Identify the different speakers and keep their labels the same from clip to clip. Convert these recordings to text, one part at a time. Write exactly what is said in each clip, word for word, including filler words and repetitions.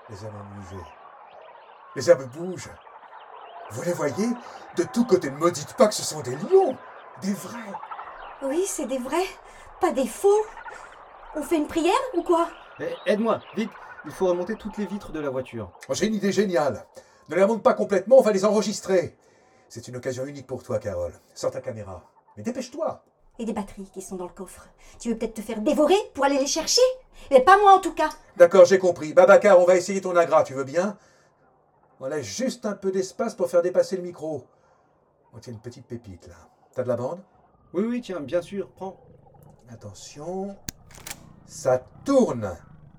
Speaker 1: Les herbes ont bougé. Les herbes bougent. Vous les voyez? De tous côtés, ne me dites pas que ce sont des lions. Des vrais.
Speaker 2: Oui, c'est des vrais, pas des faux. On fait une prière ou quoi?
Speaker 3: Eh, aide-moi, vite. Il faut remonter toutes les vitres de la voiture.
Speaker 1: Oh, j'ai une idée géniale. Ne les remonte pas complètement, on va les enregistrer. C'est une occasion unique pour toi, Carole. Sors ta caméra. Mais dépêche-toi.
Speaker 2: Et des batteries qui sont dans le coffre. Tu veux peut-être te faire dévorer pour aller les chercher? Mais pas moi en tout cas.
Speaker 1: D'accord, j'ai compris. Babacar, on va essayer ton agra, tu veux bien? On laisse juste un peu d'espace pour faire dépasser le micro. On tient une petite pépite, là. T'as de la bande?
Speaker 3: Oui, oui, tiens, bien sûr, prends.
Speaker 1: Attention. Ça tourne.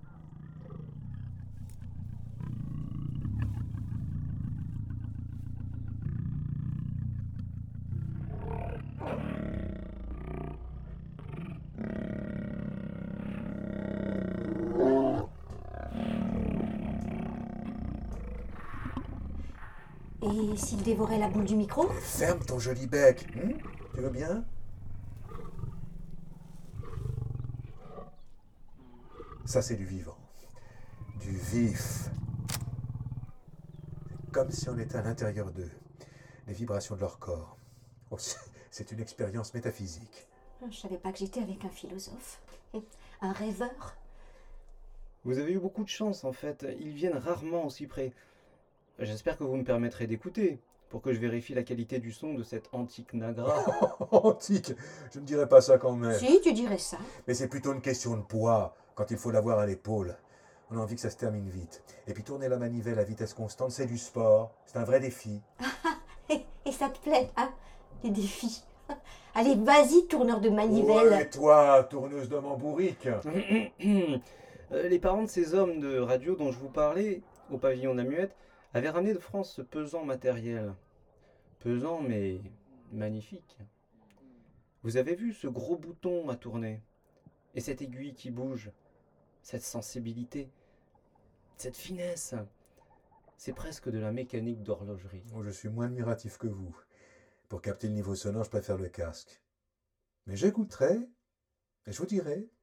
Speaker 2: Et s'il dévorait la boule du micro?
Speaker 1: Mais ferme ton joli bec. Hmm? Tu veux bien? Ça, c'est du vivant. Du vif. Comme si on était à l'intérieur d'eux. Les vibrations de leur corps. Oh, c'est une expérience métaphysique.
Speaker 2: Je savais pas que j'étais avec un philosophe. Un rêveur.
Speaker 3: Vous avez eu beaucoup de chance, en fait. Ils viennent rarement aussi près. J'espère que vous me permettrez d'écouter, pour que je vérifie la qualité du son de cette antique Nagra.
Speaker 1: Antique, je ne dirais pas ça quand même.
Speaker 2: Si, tu dirais ça.
Speaker 1: Mais c'est plutôt une question de poids, quand il faut l'avoir à l'épaule. On a envie que ça se termine vite. Et puis tourner la manivelle à vitesse constante, c'est du sport. C'est un vrai défi.
Speaker 2: Et, et ça te plaît, hein, les défis? Allez, vas-y, tourneur de manivelle.
Speaker 1: Ouais, et toi, tourneuse d'homme en bourrique.
Speaker 3: Euh, Les parents de ces hommes de radio dont je vous parlais, au pavillon de la Muette, avaient ramené de France ce pesant matériel. Pesant mais magnifique. Vous avez vu ce gros bouton à tourner? Et cette aiguille qui bouge? Cette sensibilité? Cette finesse? C'est presque de la mécanique d'horlogerie.
Speaker 1: Oh, je suis moins admiratif que vous. Pour capter le niveau sonore, je préfère le casque. Mais j'écouterai et je vous dirai.